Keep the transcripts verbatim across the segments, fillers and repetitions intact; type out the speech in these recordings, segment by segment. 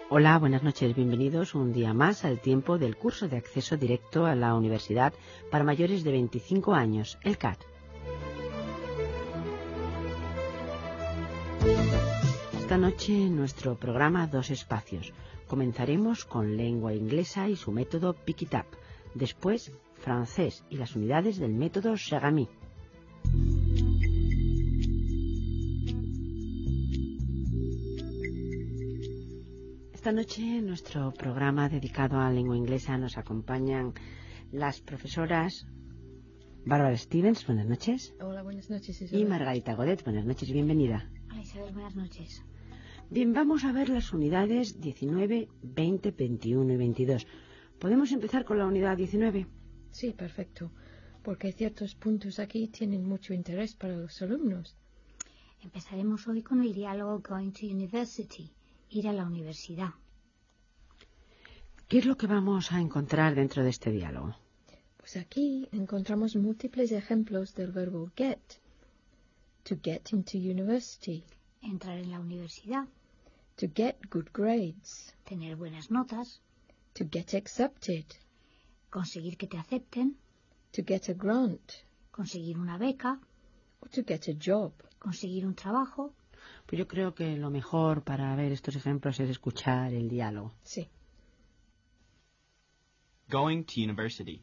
Hola, buenas noches, bienvenidos un día más al tiempo del curso de acceso directo a la universidad para mayores de veinticinco años, el C A T. Esta noche en nuestro programa Dos Espacios. Comenzaremos con lengua inglesa y su método Pick It Up. Después, francés y las unidades del método Cher-Ami. Esta noche en nuestro programa dedicado a lengua inglesa nos acompañan las profesoras Bárbara Stevens, buenas noches. Hola, buenas noches, Isabel. Y Margarita Godet, buenas noches, bienvenida. Hola, Isabel, buenas noches. Bien, vamos a ver las unidades diecinueve, veinte, veintiuno y veintidós. ¿Podemos empezar con la unidad diecinueve? Sí, perfecto, porque ciertos puntos aquí tienen mucho interés para los alumnos. Empezaremos hoy con el diálogo Going to University, ir a la universidad. ¿Qué es lo que vamos a encontrar dentro de este diálogo? Pues aquí encontramos múltiples ejemplos del verbo get. To get into university. Entrar en la universidad. To get good grades. Tener buenas notas. To get accepted. Conseguir que te acepten. To get a grant. Conseguir una beca. Or to get a job. Conseguir un trabajo. Pues yo creo que lo mejor para ver estos ejemplos es escuchar el diálogo. Sí. Going to university.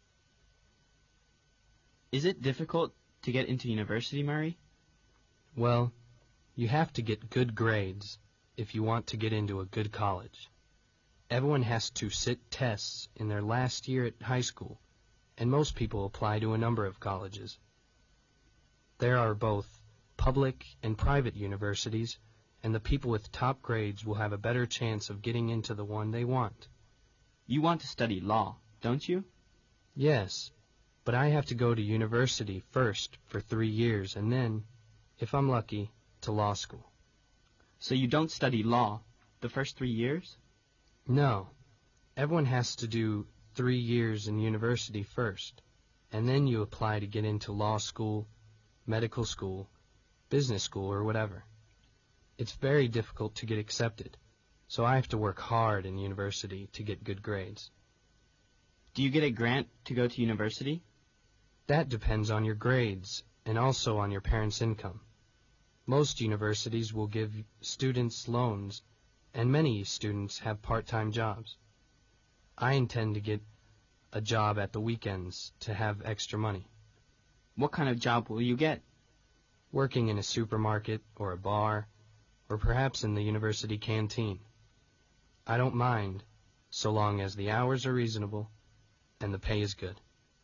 Is it difficult to get into university, Murray? Well, you have to get good grades if you want to get into a good college. Everyone has to sit tests in their last year at high school, and most people apply to a number of colleges. There are both public and private universities, and the people with top grades will have a better chance of getting into the one they want. You want to study law, don't you? Yes, but I have to go to university first for three years, and then, if I'm lucky, to law school. So you don't study law the first three years? No. Everyone has to do three years in university first, and then you apply to get into law school, medical school, business school, or whatever. It's very difficult to get accepted, so I have to work hard in university to get good grades. Do you get a grant to go to university? That depends on your grades and also on your parents' income. Most universities will give students loans, and many students have part-time jobs. I intend to get a job at the weekends to have extra money. What kind of job will you get? Working in a supermarket or a bar, or perhaps in the university canteen. I don't mind, so long as the hours are reasonable and the pay is good.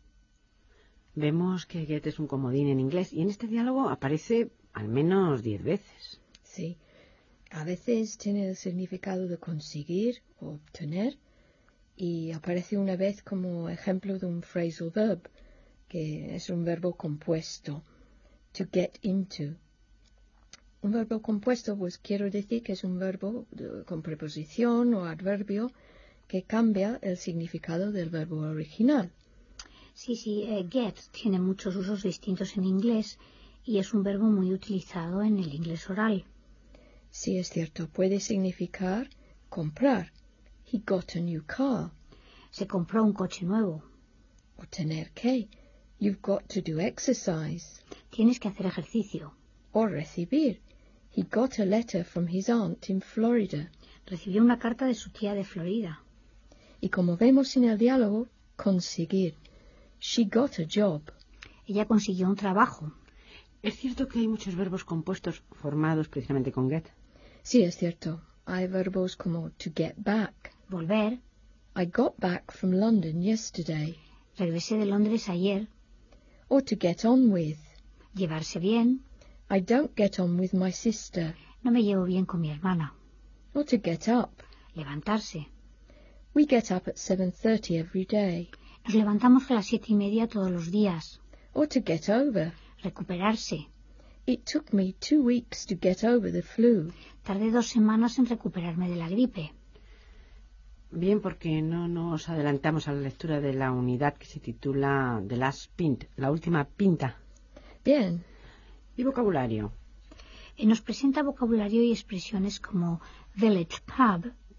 Vemos que get es un comodín en inglés y en este diálogo aparece al menos diez veces. Sí, a veces tiene el significado de conseguir o obtener y aparece una vez como ejemplo de un phrasal verb, que es un verbo compuesto. To get into. Un verbo compuesto, pues quiero decir que es un verbo de, con preposición o adverbio que cambia el significado del verbo original. Sí, sí, eh, get tiene muchos usos distintos en inglés y es un verbo muy utilizado en el inglés oral. Sí, es cierto. Puede significar comprar. He got a new car. Se compró un coche nuevo. O tener que. You've got to do exercise. Tienes que hacer ejercicio. O recibir. He got a letter from his aunt in Florida. Recibió una carta de su tía de Florida. Y como vemos en el diálogo, conseguir. She got a job. Ella consiguió un trabajo. ¿Es cierto que hay muchos verbos compuestos formados precisamente con get? Sí, es cierto. Hay verbos como to get back. Volver. I got back from London yesterday. Regresé de Londres ayer. Or to get on with. Llevarse bien. I don't get on with my sister. No me llevo bien con mi hermana. Or to get up. Levantarse. We get up at seven thirty every day. Nos levantamos a las siete y media todos los días. Or to get over. Recuperarse. It took me two weeks to get over the flu. Tardé dos semanas en recuperarme de la gripe. Bien, porque no nos adelantamos a la lectura de la unidad que se titula The Last Pint, la última pinta. Bien. Y vocabulario. Eh, nos presenta vocabulario y expresiones como village pub,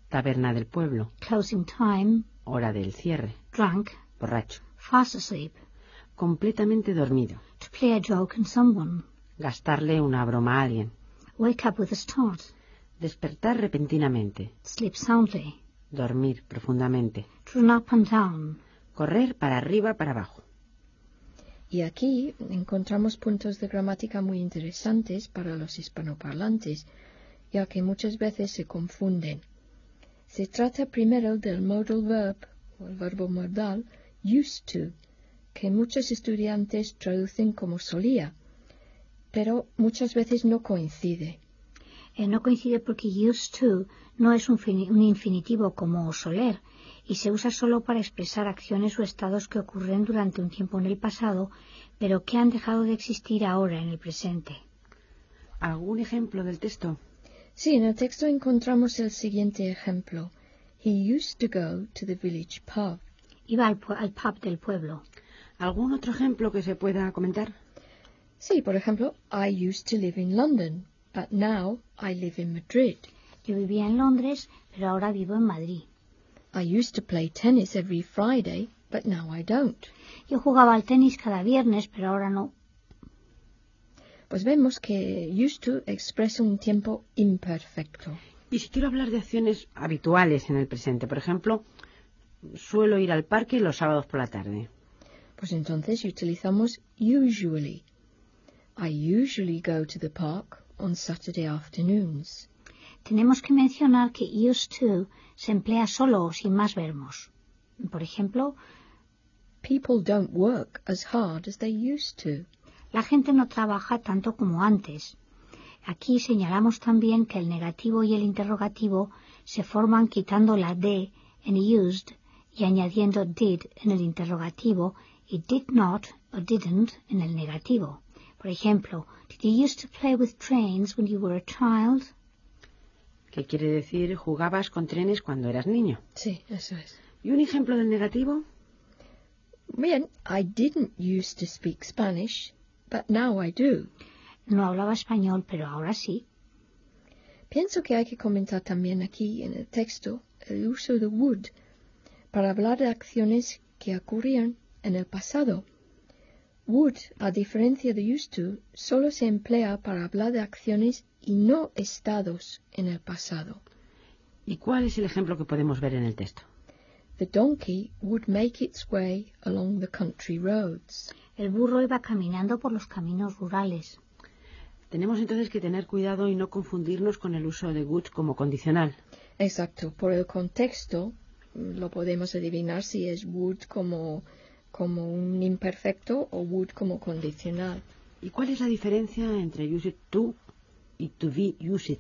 taberna del pueblo, closing time, hora del cierre, drunk, borracho, fast asleep, completamente dormido, to play a joke on someone, gastarle una broma a alguien, wake up with a start, despertar repentinamente, sleep soundly, dormir profundamente, to run up and down. correr para arriba, para abajo. Y aquí encontramos puntos de gramática muy interesantes para los hispanoparlantes, ya que muchas veces se confunden. Se trata primero del modal verb, o el verbo modal, used to, que muchos estudiantes traducen como solía, pero muchas veces no coincide. Eh, no coincide porque used to no es un, un infinitivo como soler y se usa solo para expresar acciones o estados que ocurren durante un tiempo en el pasado, pero que han dejado de existir ahora en el presente. ¿Algún ejemplo del texto? Sí, en el texto encontramos el siguiente ejemplo. He used to go to the village pub. Iba al, al pub del pueblo. ¿Algún otro ejemplo que se pueda comentar? Sí, por ejemplo, I used to live in London, but now I live in Madrid. Yo vivía en Londres, pero ahora vivo en Madrid. I used to play tennis every Friday, but now I don't. Yo jugaba al tenis cada viernes, pero ahora no. Pues vemos que used to expresa un tiempo imperfecto. Y si quiero hablar de acciones habituales en el presente, por ejemplo, suelo ir al parque los sábados por la tarde. Pues entonces utilizamos usually. I usually go to the park on Saturday afternoons. Tenemos que mencionar que used to se emplea solo o sin más verbos. Por ejemplo, people don't work as hard as they used to. La gente no trabaja tanto como antes. Aquí señalamos también que el negativo y el interrogativo se forman quitando la D en used y añadiendo did en el interrogativo y did not o didn't en el negativo. Por ejemplo, did you used to play with trains when you were a child? ¿Qué quiere decir jugabas con trenes cuando eras niño? Sí, eso es. ¿Y un ejemplo del negativo? Bien, I didn't used to speak Spanish, but now I do. No hablaba español, pero ahora sí. Pienso que hay que comentar también aquí en el texto el uso de would para hablar de acciones que ocurrían en el pasado. Would, a diferencia de used to, solo se emplea para hablar de acciones y no estados en el pasado. ¿Y cuál es el ejemplo que podemos ver en el texto? The donkey would make its way along the country roads. El burro iba caminando por los caminos rurales. Tenemos entonces que tener cuidado y no confundirnos con el uso de would como condicional. Exacto. Por el contexto lo podemos adivinar si es would como, como un imperfecto o would como condicional. ¿Y cuál es la diferencia entre use it to y to be used?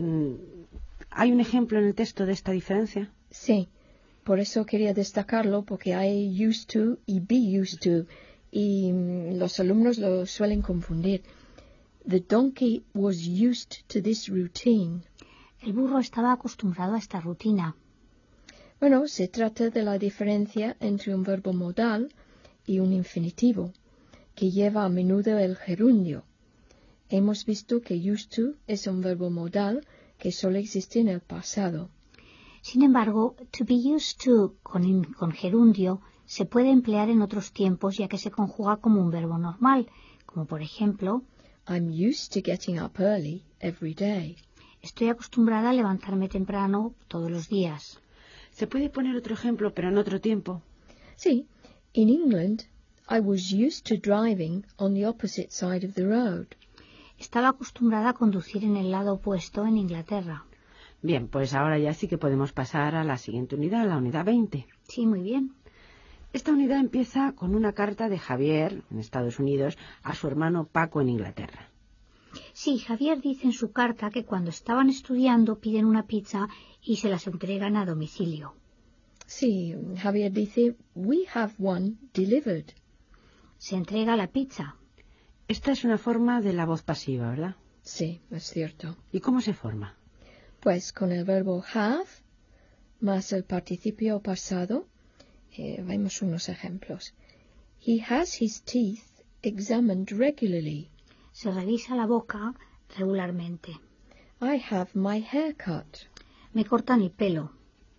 ¿Hay un ejemplo en el texto de esta diferencia? Sí. Por eso quería destacarlo, porque hay used to y be used to, y los alumnos lo suelen confundir. The donkey was used to this routine. El burro estaba acostumbrado a esta rutina. Bueno, se trata de la diferencia entre un verbo modal y un infinitivo, que lleva a menudo el gerundio. Hemos visto que used to es un verbo modal que solo existe en el pasado. Sin embargo, to be used to con, con gerundio se puede emplear en otros tiempos ya que se conjuga como un verbo normal, como por ejemplo, I'm used to getting up early every day. Estoy acostumbrada a levantarme temprano todos los días. ¿Se puede poner otro ejemplo, pero en otro tiempo? Sí. In England, I was used to driving on the opposite side of the road. Estaba acostumbrada a conducir en el lado opuesto en Inglaterra. Bien, pues ahora ya sí que podemos pasar a la siguiente unidad, la unidad veinte. Sí, muy bien. Esta unidad empieza con una carta de Javier, en Estados Unidos, a su hermano Paco en Inglaterra. Sí, Javier dice en su carta que cuando estaban estudiando piden una pizza y se las entregan a domicilio. Sí, Javier dice, we have one delivered. Se entrega la pizza. Esta es una forma de la voz pasiva, ¿verdad? Sí, es cierto. ¿Y cómo se forma? Pues con el verbo have más el participio pasado. Eh, vemos unos ejemplos. He has his teeth examined regularly. Se revisa la boca regularmente. I have my hair cut. Me cortan el pelo.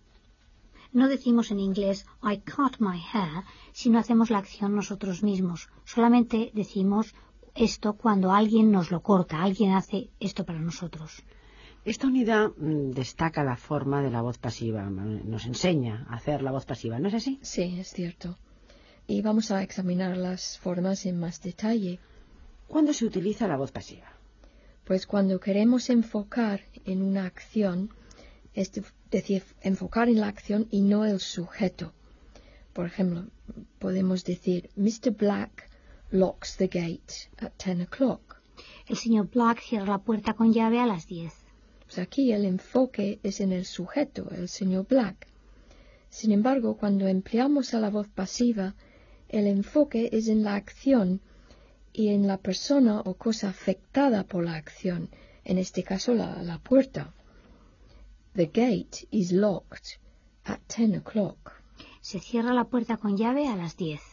No decimos en inglés I cut my hair si no hacemos la acción nosotros mismos. Solamente decimos esto cuando alguien nos lo corta, alguien hace esto para nosotros. Esta unidad mm, destaca la forma de la voz pasiva, nos enseña a hacer la voz pasiva, ¿no es así? Sí, es cierto. Y vamos a examinar las formas en más detalle. ¿Cuándo se utiliza la voz pasiva? Pues cuando queremos enfocar en una acción, es decir, enfocar en la acción y no el sujeto. Por ejemplo, podemos decir, mister Black locks the gate at ten o'clock. El señor Black cierra la puerta con llave a las diez. Pues aquí el enfoque es en el sujeto, el señor Black. Sin embargo, cuando empleamos a la voz pasiva, el enfoque es en la acción y en la persona o cosa afectada por la acción, en este caso la, la puerta. The gate is locked at ten o'clock. Se cierra la puerta con llave a las diez.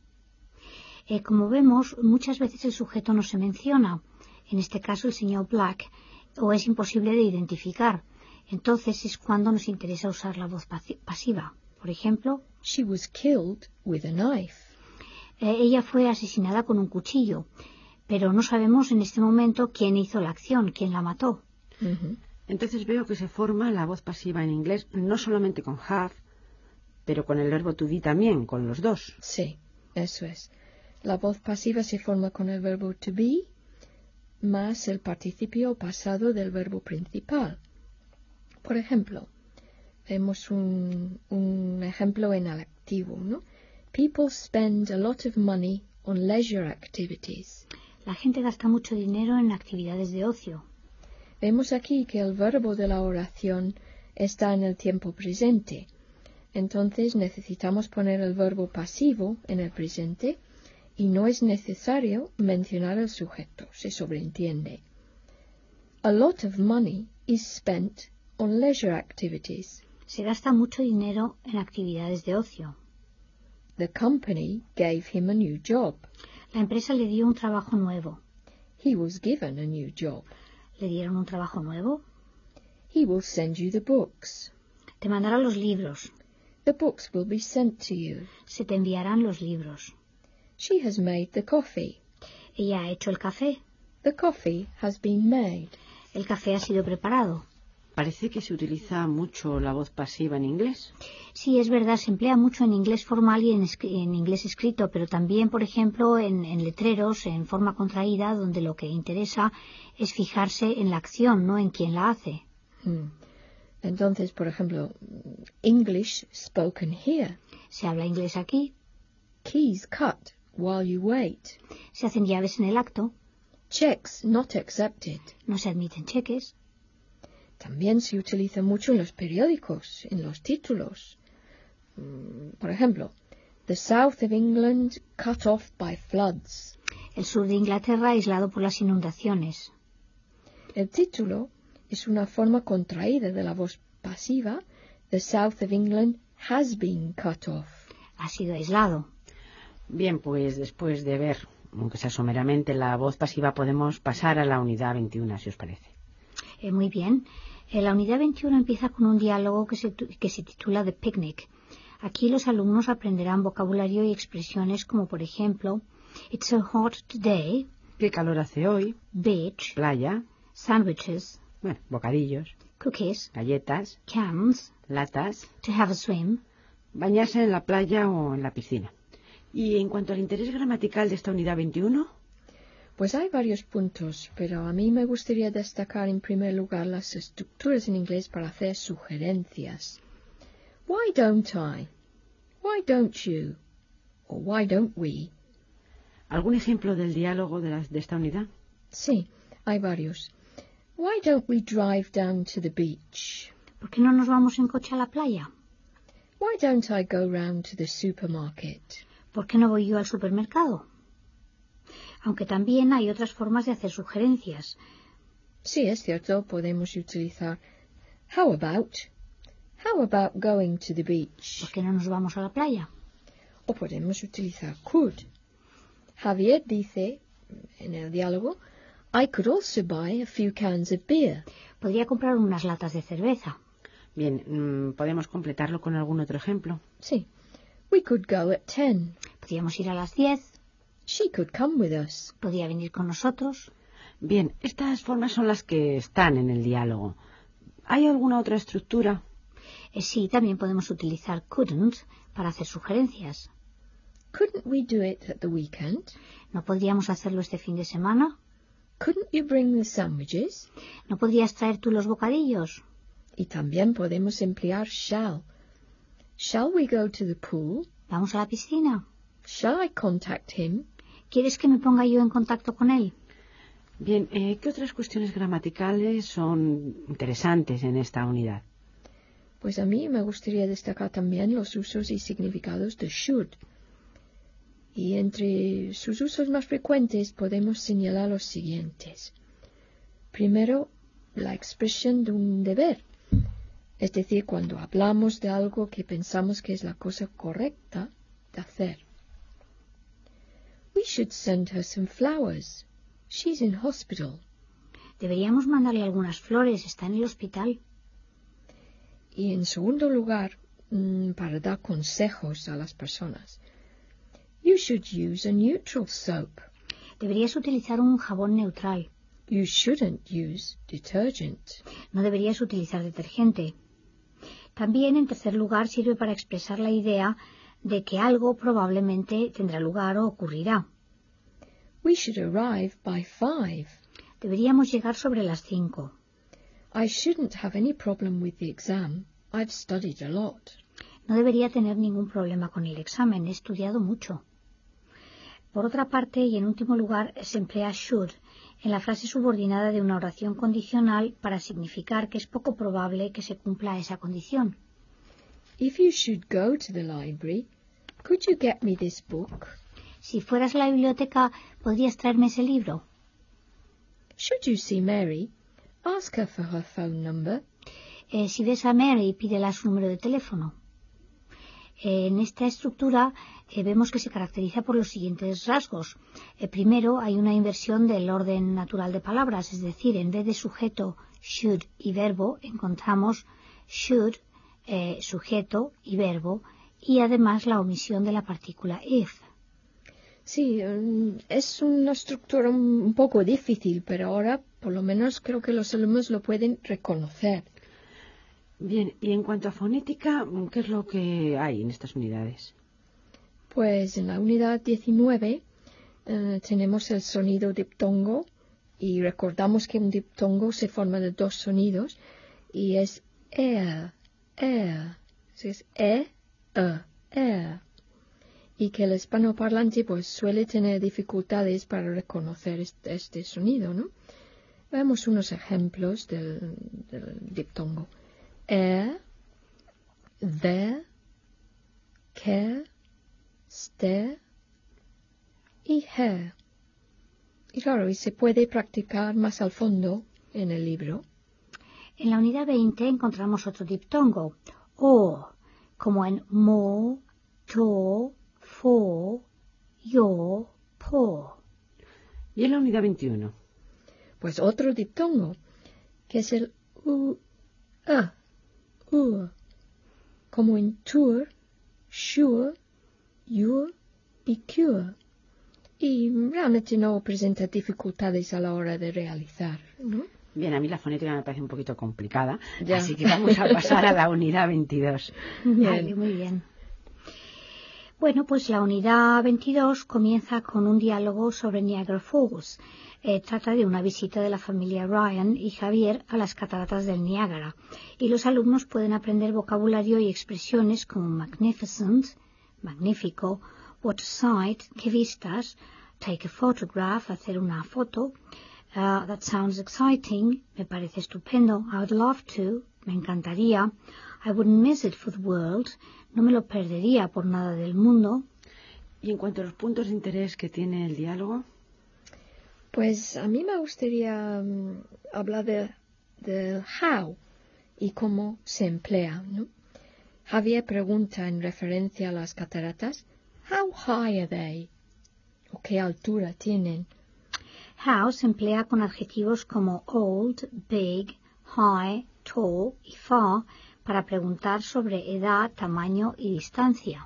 Eh, como vemos, muchas veces el sujeto no se menciona, en este caso el señor Black, o es imposible de identificar. Entonces es cuando nos interesa usar la voz pasiva. Por ejemplo, She was killed with a knife. Eh, ella fue asesinada con un cuchillo, pero no sabemos en este momento quién hizo la acción, quién la mató. Uh-huh. Entonces veo que se forma la voz pasiva en inglés no solamente con have, pero con el verbo to be también, con los dos. Sí, eso es. La voz pasiva se forma con el verbo to be más el participio pasado del verbo principal. Por ejemplo, vemos un, un ejemplo en el activo, ¿no? People spend a lot of money on leisure activities. La gente gasta mucho dinero en actividades de ocio. Vemos aquí que el verbo de la oración está en el tiempo presente. Entonces necesitamos poner el verbo pasivo en el presente y no es necesario mencionar el sujeto, se sobreentiende. A lot of money is spent on leisure activities. Se gasta mucho dinero en actividades de ocio. The company gave him a new job. La empresa le dio un trabajo nuevo. He was given a new job. ¿Le dieron un trabajo nuevo? He will send you the books. Te mandará los libros. The books will be sent to you. Se te enviarán los libros. She has made the coffee. Ella ha hecho el café. The coffee has been made. El café ha sido preparado. Parece que se utiliza mucho la voz pasiva en inglés. Sí, es verdad, se emplea mucho en inglés formal y en, en inglés escrito, pero también, por ejemplo, en, en letreros, en forma contraída, donde lo que interesa es fijarse en la acción, no en quién la hace. Hmm. Entonces, por ejemplo, English spoken here. Se habla inglés aquí. Keys cut while you wait. Se hacen llaves en el acto. Checks not accepted. No se admiten cheques. También se utiliza mucho en los periódicos, en los títulos. Por ejemplo, The South of England cut off by floods. El sur de Inglaterra aislado por las inundaciones. El título es una forma contraída de la voz pasiva. The South of England has been cut off. Ha sido aislado. Bien, pues después de ver, aunque sea someramente, la voz pasiva, podemos pasar a la unidad veintiuno, si os parece. Eh, muy bien. Eh, la unidad veintiuno empieza con un diálogo que se, que se titula The Picnic. Aquí los alumnos aprenderán vocabulario y expresiones como, por ejemplo, It's so hot today. ¿Qué calor hace hoy? Beach. Playa. Sandwiches. Bueno, bocadillos. Cookies. Galletas. Cans. Latas. To have a swim. Bañarse en la playa o en la piscina. Y en cuanto al interés gramatical de esta unidad veintiuno... Pues hay varios puntos, pero a mí me gustaría destacar en primer lugar las estructuras en inglés para hacer sugerencias. Why don't I? Why don't you? Or why don't we? ¿Algún ejemplo del diálogo de, la, de esta unidad? Sí, hay varios. Why don't we drive down to the beach? ¿Por qué no nos vamos en coche a la playa? Why don't I go round to the supermarket? ¿Por qué no voy yo al supermercado? Aunque también hay otras formas de hacer sugerencias. Sí, es cierto, podemos utilizar how about. How about going to the beach? ¿Por qué no nos vamos a la playa? O podemos utilizar could. Javier dice en el diálogo, I could also buy a few cans of beer. Podría comprar unas latas de cerveza. Bien, ¿podemos completarlo con algún otro ejemplo? Sí. We could go at ten. Podríamos ir a las diez. She could come with us. Podría venir con nosotros. Bien, estas formas son las que están en el diálogo. ¿Hay alguna otra estructura? Eh, sí, también podemos utilizar couldn't para hacer sugerencias. Couldn't we do it at the weekend? ¿No podríamos hacerlo este fin de semana? Couldn't you bring the sandwiches? ¿No podrías traer tú los bocadillos? Y también podemos emplear shall. Shall we go to the pool? ¿Vamos a la piscina? Shall I contact him? ¿Quieres que me ponga yo en contacto con él? Bien, eh, ¿qué otras cuestiones gramaticales son interesantes en esta unidad? Pues a mí me gustaría destacar también los usos y significados de should. Y entre sus usos más frecuentes podemos señalar los siguientes. Primero, la expresión de un deber. Es decir, cuando hablamos de algo que pensamos que es la cosa correcta de hacer. We should send her some flowers. She's in hospital. Deberíamos mandarle algunas flores. Está en el hospital. Y en segundo lugar, mmm, para dar consejos a las personas. You should use a neutral soap. Deberías utilizar un jabón neutral. You shouldn't use detergent. No deberías utilizar detergente. También, en tercer lugar, sirve para expresar la idea de que algo probablemente tendrá lugar o ocurrirá. We should arrive by five. Deberíamos llegar sobre las cinco. I shouldn't have any problem with the exam. I've studied a lot. No debería tener ningún problema con el examen. He estudiado mucho. Por otra parte, y en último lugar, se emplea should en la frase subordinada de una oración condicional para significar que es poco probable que se cumpla esa condición. If you should go to the library, could you get me this book? Si fueras a la biblioteca, ¿podrías traerme ese libro? Should you see Mary, ask her for her phone number. Eh, si ves a Mary, pídela su número de teléfono. Eh, en esta estructura eh, vemos que se caracteriza por los siguientes rasgos. Eh, primero, hay una inversión del orden natural de palabras, es decir, en vez de sujeto, should y verbo, encontramos should, eh, sujeto y verbo, y además la omisión de la partícula if. Sí, es una estructura un poco difícil, pero ahora por lo menos creo que los alumnos lo pueden reconocer. Bien, y en cuanto a fonética, ¿qué es lo que hay en estas unidades? Pues en la unidad diecinueve eh, tenemos el sonido diptongo y recordamos que un diptongo se forma de dos sonidos y es e, e, es e, e, e. Y que el hispanoparlante pues suele tener dificultades para reconocer este, este sonido, ¿no? Veamos unos ejemplos del, del diptongo. E, de, que, ste y he. Y claro, y se puede practicar más al fondo en el libro. En la unidad veinte encontramos otro diptongo, o, como en mo, to, fo, yo, po. ¿Y en la unidad veintiuno? Pues otro diptongo, que es el u, a, u, como en tour, sure, your y cure. Y realmente no presenta dificultades a la hora de realizar, ¿no? Bien, a mí la fonética me parece un poquito complicada, Ya. así que vamos a pasar a la unidad veintidós. Bien. Vale, muy bien. Bueno, pues la unidad veintidós comienza con un diálogo sobre Niagara Falls. Eh, trata de una visita de la familia Ryan y Javier a las cataratas del Niágara. Y los alumnos pueden aprender vocabulario y expresiones como magnificent, magnífico, what a sight, qué vistas, take a photograph, hacer una foto, uh, that sounds exciting, me parece estupendo, I would love to, me encantaría, I wouldn't miss it for the world, no me lo perdería por nada del mundo. Y en cuanto a los puntos de interés que tiene el diálogo, Pues a mí me gustaría um, hablar de, de how y cómo se emplea, ¿no? Javier pregunta en referencia a las cataratas, how high are they? ¿O qué altura tienen? How se emplea con adjetivos como old, big, high, tall y far para preguntar sobre edad, tamaño y distancia.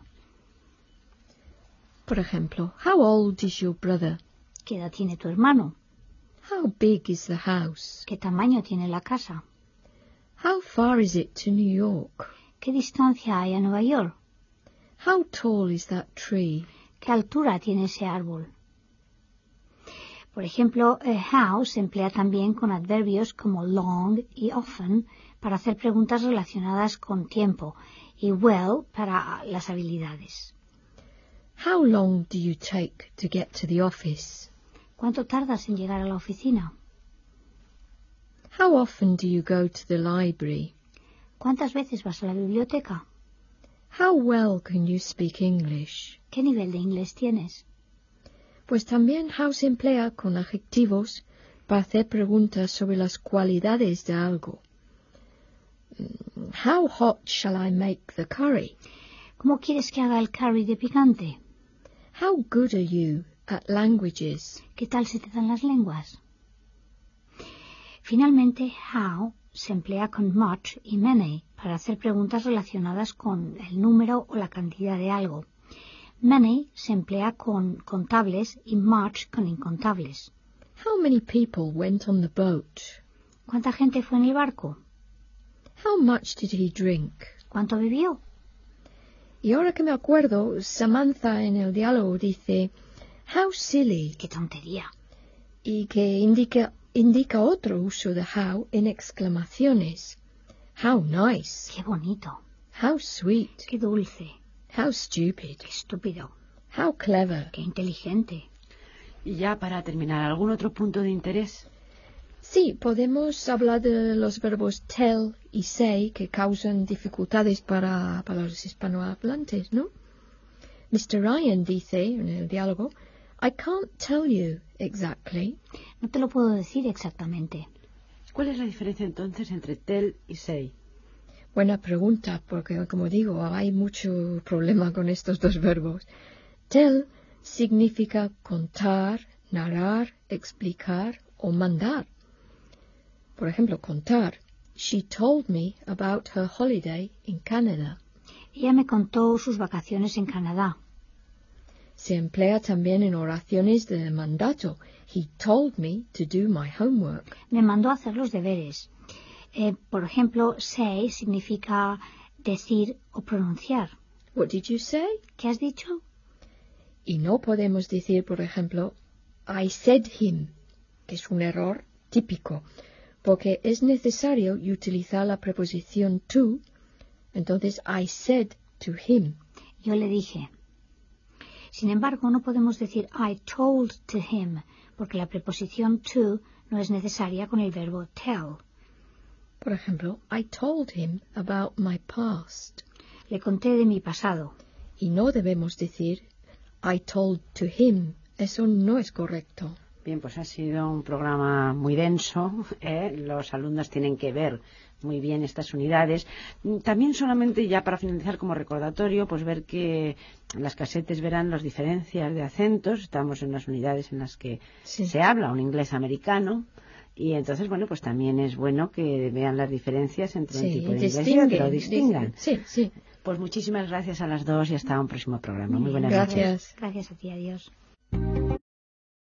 Por ejemplo, how old is your brother? ¿Qué edad tiene tu hermano? How big is the house? ¿Qué tamaño tiene la casa? How far is it to New York? ¿Qué distancia hay a Nueva York? How tall is that tree? ¿Qué altura tiene ese árbol? Por ejemplo, eh, how se emplea también con adverbios como long y often para hacer preguntas relacionadas con tiempo y well para las habilidades. How long do you take to get to the office? ¿Cuánto tardas en llegar a la oficina? How often do you go to the library? ¿Cuántas veces vas a la biblioteca? How well can you speak English? ¿Qué nivel de inglés tienes? Pues también how se emplea con adjetivos para hacer preguntas sobre las cualidades de algo. How hot shall I make the curry? ¿Cómo quieres que haga el curry de picante? How good are you at languages? ¿Qué tal se te dan las lenguas? Finalmente, how se emplea con much y many para hacer preguntas relacionadas con el número o la cantidad de algo. Many se emplea con contables y much con incontables. How many people went on the boat? ¿Cuánta gente fue en el barco? How much did he drink? ¿Cuánto bebió? Y ahora que me acuerdo, Samantha en el diálogo dice, how silly, ¡Qué tontería! y que indica, indica otro uso de how en exclamaciones. How nice, ¡Qué bonito! how sweet, ¡Qué dulce! how stupid, ¡Qué estúpido! how clever. ¡Qué inteligente! Y ya para terminar, ¿algún otro punto de interés? Sí, podemos hablar de los verbos tell y say que causan dificultades para, para los hispanohablantes, ¿no? mister Ryan dice en el diálogo, I can't tell you exactly. No te lo puedo decir exactamente. ¿Cuál es la diferencia entonces entre tell y say? Buena pregunta, porque como digo, hay mucho problema con estos dos verbos. Tell significa contar, narrar, explicar o mandar. Por ejemplo, contar. She told me about her holiday in Canada. Ella me contó sus vacaciones en Canadá. Se emplea también en oraciones de mandato. He told me to do my homework. Me mandó a hacer los deberes. Eh, por ejemplo, say significa decir o pronunciar. What did you say? ¿Qué has dicho? Y no podemos decir, por ejemplo, I said him, que es un error típico, porque es necesario utilizar la preposición to. Entonces, I said to him. Yo le dije. Sin embargo, no podemos decir I told to him, porque la preposición to no es necesaria con el verbo tell. Por ejemplo, I told him about my past. Le conté de mi pasado. Y no debemos decir I told to him. Eso no es correcto. Bien, pues ha sido un programa muy denso, ¿eh? Los alumnos tienen que ver muy bien estas unidades. También solamente ya para finalizar como recordatorio, pues ver que las casetes verán las diferencias de acentos. Estamos en las unidades en las que Sí. se habla un inglés americano. Y entonces, bueno, pues también es bueno que vean las diferencias entre un Sí, tipo de inglés y distinguen, otro, distingan. Sí, sí. Pues muchísimas gracias a las dos y hasta un próximo programa. Muy buenas noches. Gracias. Gracias a ti, adiós.